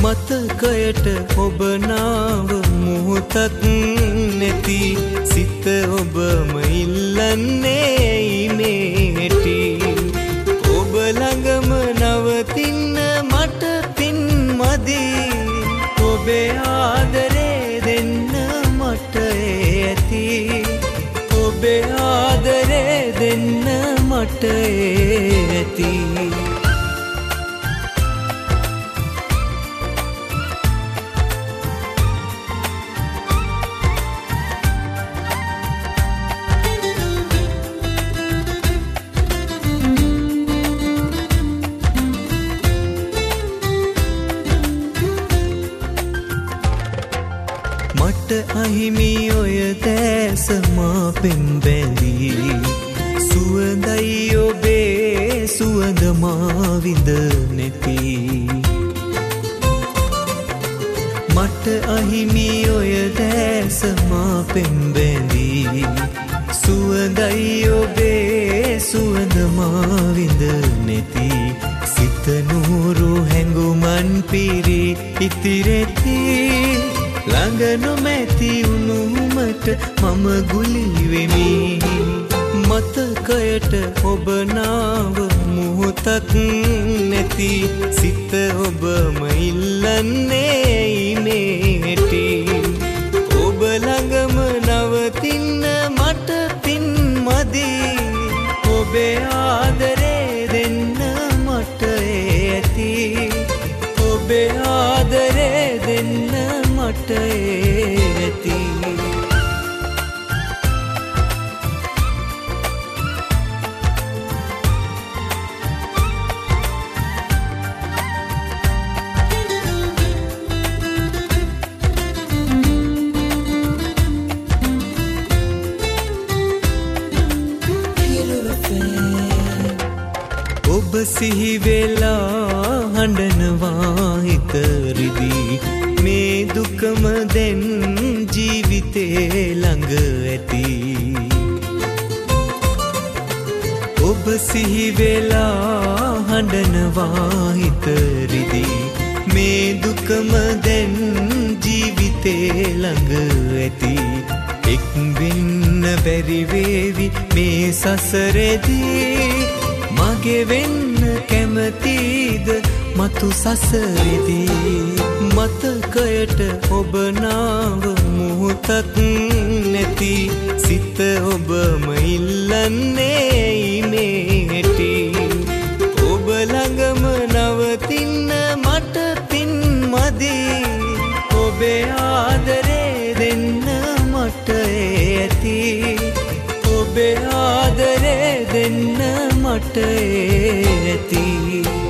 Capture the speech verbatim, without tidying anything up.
මතකයට ඔබ නාව මොහොතක් නැති සිත ඔබම ඉල්ලන්නේ මේටි ඔබ ළඟම නවතින්න මට පින් මදි ඔබේ ආදරේ දෙන්න මට ඇති ඔබේ ආදරේ දෙන්න මට ඇති මට අහිමි ඔය දැස මා පෙම් බැඳී සුවඳයි ඔබේ සුවඳ මා විඳ නැති මට අහිමි ඔය දැස මා පෙම් බැඳී සුවඳයි ඔබේ සුවඳ මා විඳ නැති සිත නూరు හැඟුමන් පිරි ඉතිරෙති ළඟ නොමැති උණුමට මම ගුලි වෙමි මතකයට ඔබ නාව මොහොතක් නැති සිත ඔබම ඉල්ලන්නේ මේටි ඔබ ළඟම නවතින්න මට පින් මදි ඔබේ ආදරේ දෙන්න මට ඇති ඔබේ ආදරේ දෙන්න මට ඇති ඔබ සිහි වෙලා හඬනවා හිත රිදී මේ දුකම දැන් ජීවිතේ ළඟ ඇති ඔබ සිහි වෙලා හඬනවා හිත රිදී මේ දුකම දැන් ජීවිතේ ළඟ ඇති එක් වෙන්න බැරි වේවි මේ සසරේදී මගේ වෙන්න කැමතිද මතු සසරේදී මතකයට ඔබ නාව මොහොතක් නැති සිත ඔබම ඉල්ලන්නේ මේටි ඔබ ළඟම නවතින්න මට පින් මදි ඔබේ ආදරේ දෙන්න මට ඇති ඔබේ ආදරේ දෙන්න මට ඇති